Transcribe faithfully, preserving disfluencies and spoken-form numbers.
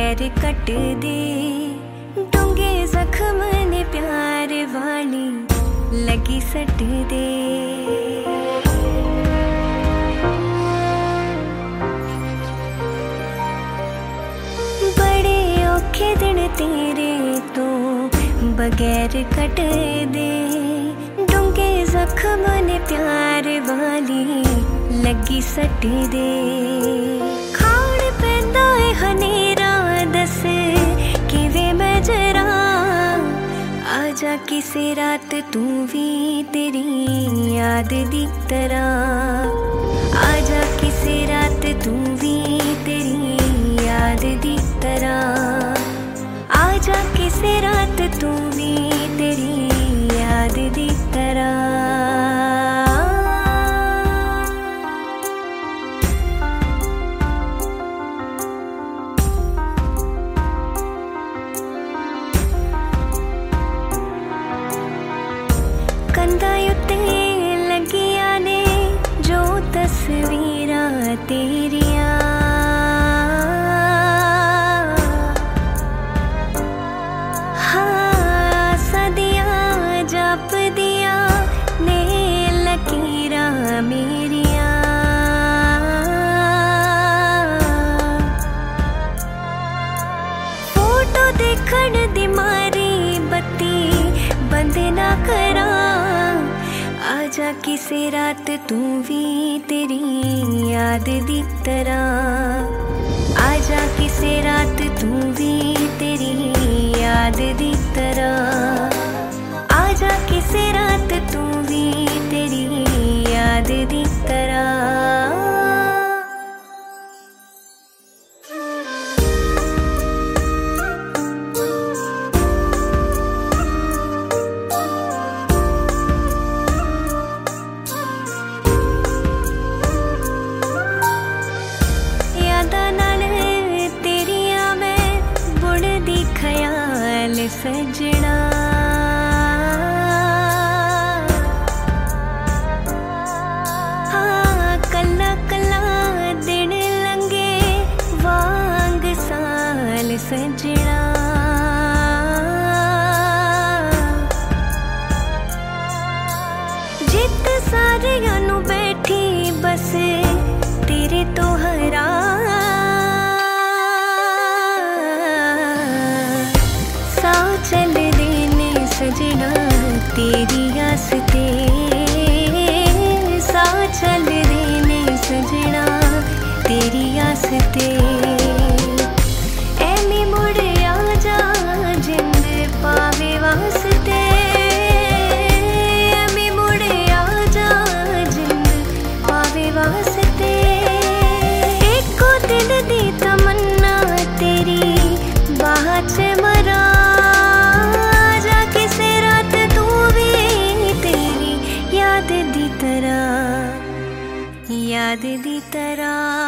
बगैर कट दे, डूंगे जख्म ने प्यार वाली लगी सट दे। बड़े औखे दिन तेरे तो बगैर कट दे, डूंगे जख्म ने प्यार वाली लगी सट दे। खान पैंदा है हनेरा दस किवे मैं जरा, आजा किसी रात तू भी तेरी याद दी तरह, आजा किसी रात तू भी तेरी याद दी तरह, आजा किसी रात तू भी तेरी याद दी तरह। कंधा उत्ते लगिया ने जो तस्वीरां तेरिया, हाँ सदिया जप दिया ने लकीरा मेरिया। फोटो देखण दी मारी बत्ती बंद ना करा, आजा किसी रात तू भी तेरी याद दी तरह, आजा किसी रात तू भी तेरी याद दी तरह, आजा किसी रात तू भी तेरी याद दी तरह। सजना हाँ कला कला दिन लंगे वांग साल सजना, जित सारियां नू बैठी बस तेरे तो हरा, चल देने सजना तेरी आस ते, सा चल देने सजना तेरी आस ते। ऐमी मुड़ आजा जिंद पावे वास्ते, ऐमी मुड़ आजा जिंद पावे वास्ते। एको दिल दी तमन्ना तेरी बाह च मरा, याद दी तरह